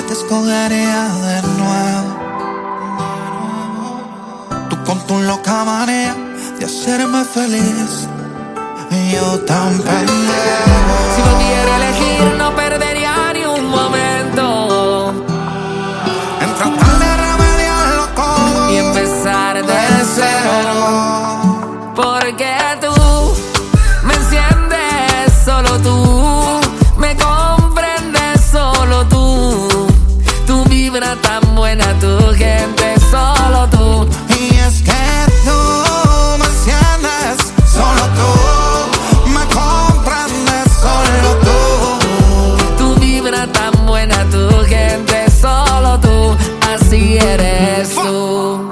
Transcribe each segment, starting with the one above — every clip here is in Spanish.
te escogería de nuevo. Tú con tu loca manera de hacerme feliz y yo tan pendejo. Si volviera a elegir no perdería ni un momento En tratar de remediarlo todo y empezar de cero. Porque tú me enciendes, solo tú me comprendes, solo tú. Tu vibra tan buena, tu gente, solo tú. Y es que tú me enciendes, solo tú me comprendes, solo tú. Tu vibra tan buena, tu gente, solo tú. Así eres tú.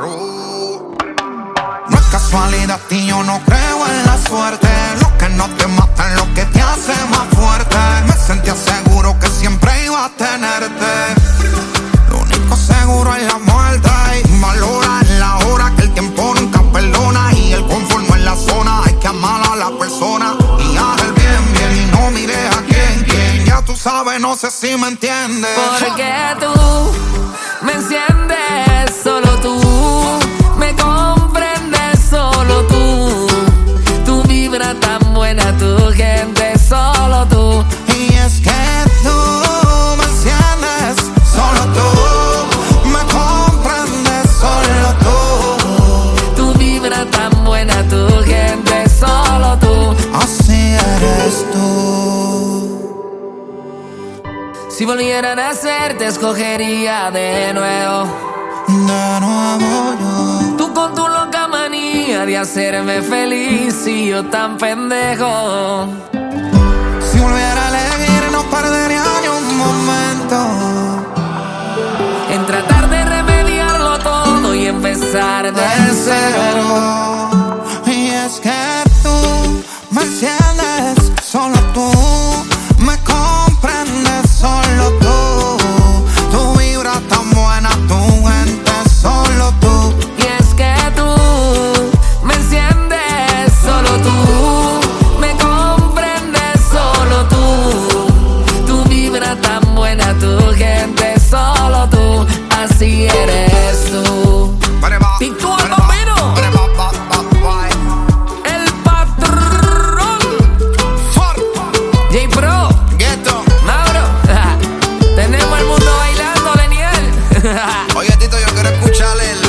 No es casualidad y yo no creo en la suerte. Lo que no te mata es lo que te hace más fuerte. Me sentía seguro que siempre iba a tenerte. Lo único seguro es la muerte. Y valora en la hora que el tiempo nunca perdona. Y el confort no es la zona. Hay que amar a la persona y haz el bien, bien. Y no mires a quién. Ya tú sabes, no sé si me entiendes. Porque tú me enciendes, solo tú me comprendes, solo tú. Tu vibra tan buena, tu gente, solo tú. Y es que tú me enciendes, solo tú me comprendes, solo tú. Tu vibra tan buena, tu gente, solo tú. Así eres tú. Si volviera a nacer te escogería de nuevo. De nuevo yo. Tú con tu loca manía de hacerme feliz y yo tan pendejo. Si volviera a elegir no perdería ni un momento En tratar de remediarlo todo y empezar de cero. Y es que tú me enciendes, solo tú me comprendes, solo tú. Tu vibra tan buena, tu gente, solo tú. Y es que tú me enciendes, solo tú me comprendes, solo tú. Tu vibra tan buena, tu gente, solo tú. Así eres tú. Y tú el bombero, el patrón, J Pro, Ghetto. Mauro. Tenemos el mundo bailando, Leniel. Oye, Tito, yo quiero escucharle